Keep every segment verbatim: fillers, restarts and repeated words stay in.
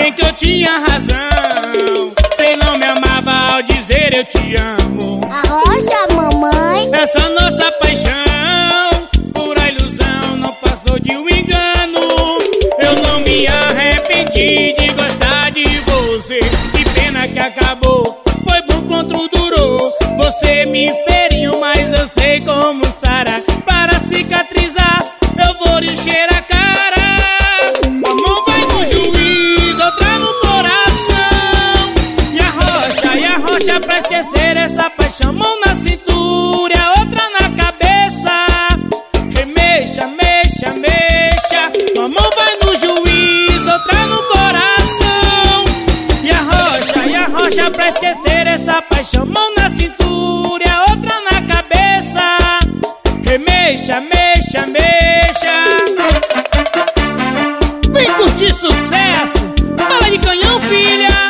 Bem que eu tinha razão, cê não me amava ao dizer eu te amo. Arrocha, mamãe. Essa nossa paixão, pura ilusão, não passou de um engano. Eu não me arrependi de gostar de você. Que pena que acabou, foi bom quanto durou. Você me feriu, mas eu sei como sarar. Para cicatrizar, eu vou encher a cara. Uma mão vai no juiz, outra no coração. E a rocha, e a rocha pra esquecer essa paixão. Mão na cintura, a outra na cabeça. Remexa, mexa, mexa. Uma mão vai no juiz, outra no coração. E a rocha, e a rocha pra esquecer essa paixão. Mão na cintura, a outra na cabeça. Remexa, mexa, mexa. Vem curtir sucesso, bala de canhão, filha.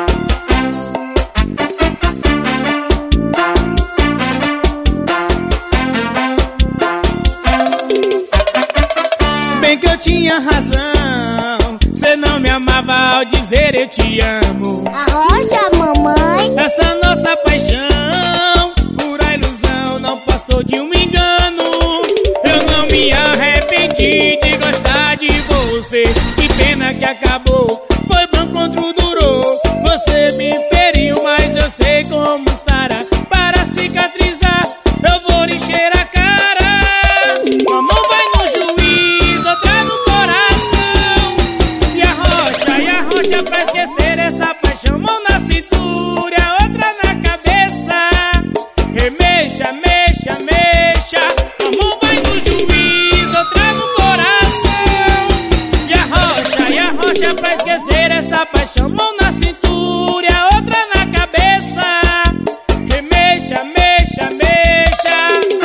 Bem que eu tinha razão, cê não me amava ao dizer eu te amo. Arrocha, mamãe. Essa nossa paixão, pura ilusão, não passou de um engano. Eu não me arrependi de gostar de você. Que pena que acabou, foi bom quanto durou. Você me feriu, mas eu sei como sarar. Para cicatrizar, eu vou encher a cara. Uma mão vai no juiz, outra no coração. E a rocha, e a rocha pra esquecer essa paixão. Mão na cintura, outra na cabeça. Remexa, mexa, mexa. Uma mão vai no juiz, outra no coração. E a rocha, e a rocha pra esquecer essa paixão. Mão na cintura, outra na cabeça. Remexa, mexa, mexa.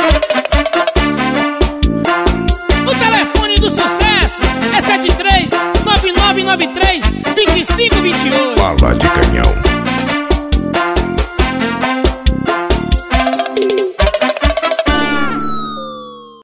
O telefone do sucesso é sete três nove nove nove três dois cinco dois oito. Bala de Canhão.